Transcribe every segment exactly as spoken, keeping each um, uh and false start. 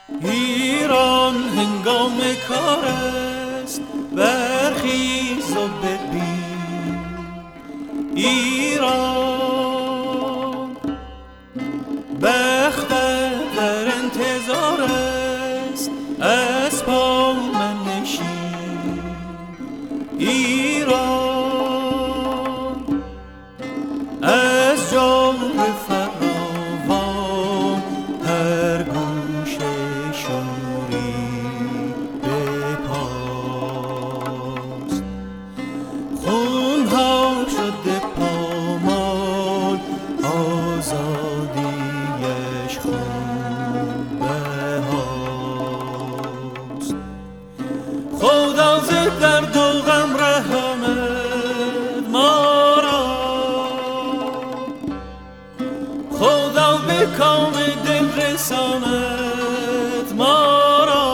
ایران هنگام کار است، برخیز و ببین. ایران بخت در انتظار است، از پا منشین. ایران از جور فراوان هر گوشه شوری بپاست. خونها شده پامال، آزادیش خون بهاست. خدا ز درد و غم رحمت ما را، خدا به کام دل رساند ما را.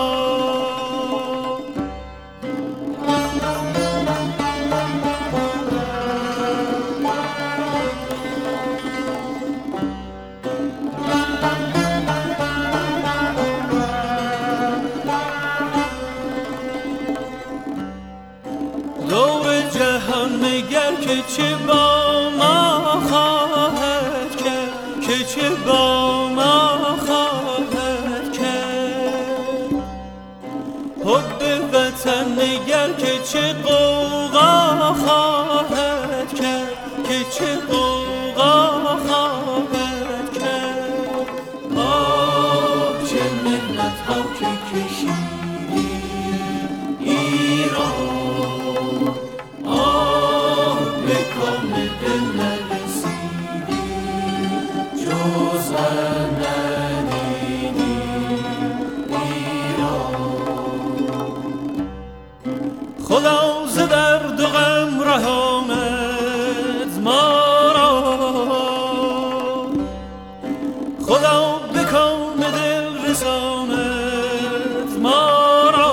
دور جهان نگر که چه با ما خواهد کرد، که چه با ما خواهد کرد. حب وطن نگر که چه غوغا خواهد کرد، که چه غوغا خواهد کرد. آه چه منت ها که کشیدی ایران، آه به کام دل نرسیدی، جز غم ندیدی ایران. خدا ز درد و غم رحمت ما را، خدا به کام دل رساند ما را.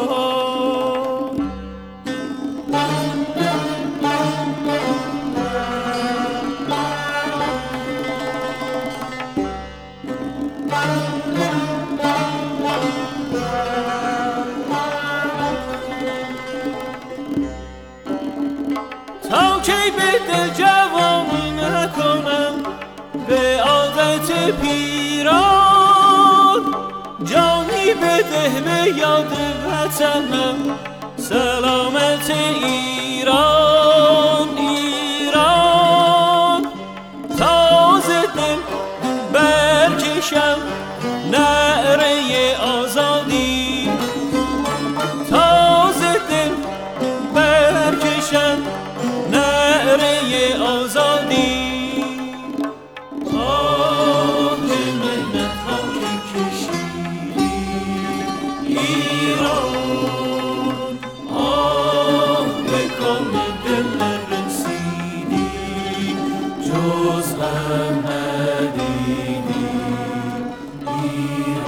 تا کی به دل جوانی نکنم به عادت پیران، جانی بده به یاد وطنم سلامت ایران. ایران تازه دل برکشم نعره آزادی، تازه دل برکشم نعره آزادی. آه که منت ها که کشیدی ایران، آه به کام دل نرسیدی، جز غم ندیدی ایران.